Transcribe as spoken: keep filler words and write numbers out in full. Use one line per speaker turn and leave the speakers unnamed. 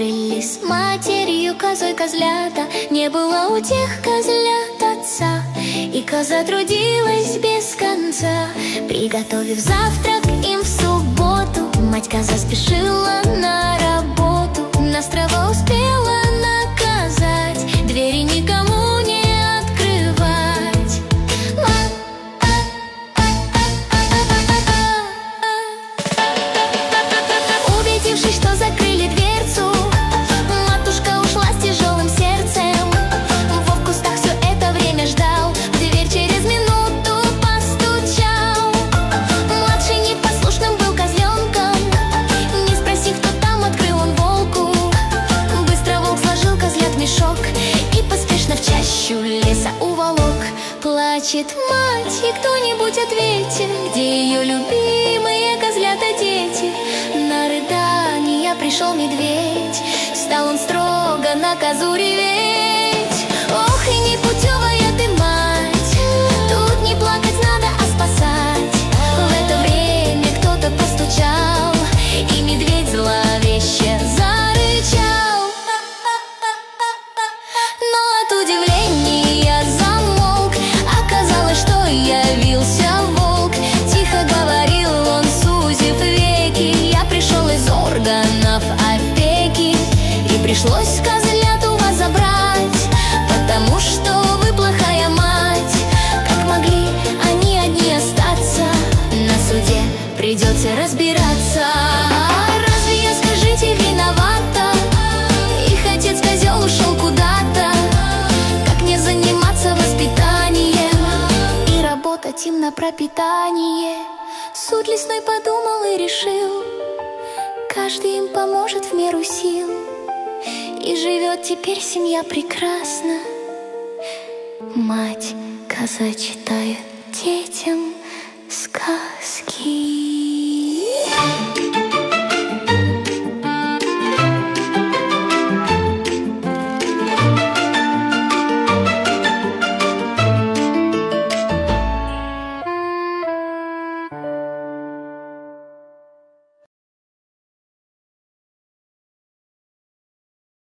Жили с матерью козой козлята, не было у тех козлят отца, и коза трудилась без конца, приготовив завтрак им в субботу. Мать коза спешила на работу, на острова успела наказать, двери никому не открывать. Убедившись, что закрыли дверцу, матушка ушла с тяжелым сердцем. Вов в кустах все это время ждал, в дверь через минуту постучал. Младший непослушным был козленком, не спросив, кто там, открыл он волку. Быстро волк сложил козлят в мешок и поспешно в чащу леса уволок. Плачет мать, и кто-нибудь ответьте, где ее любимые козлята дети? На рыдания пришел медведь, стал он строго на козу реветь. Ох, и непутевая ты мать, тут не плакать надо, а спасать. В это время кто-то постучал, и медведь зловеще зарычал. Но от удивления замолк, оказалось, что явился волк. Тихо говорил он, сузив веки: я пришел из органов опеки, и пришлось козляту вас забрать, потому что вы плохая мать. Как могли они одни остаться, на суде придется разбираться. Разве я, скажите, виновата? Их отец козел ушел куда-то. Как не заниматься воспитанием и работать им на пропитание? Суд лесной подумал и решил, каждый им поможет в меру сил, и живет теперь семья прекрасно. Мать коза читает детям сказки.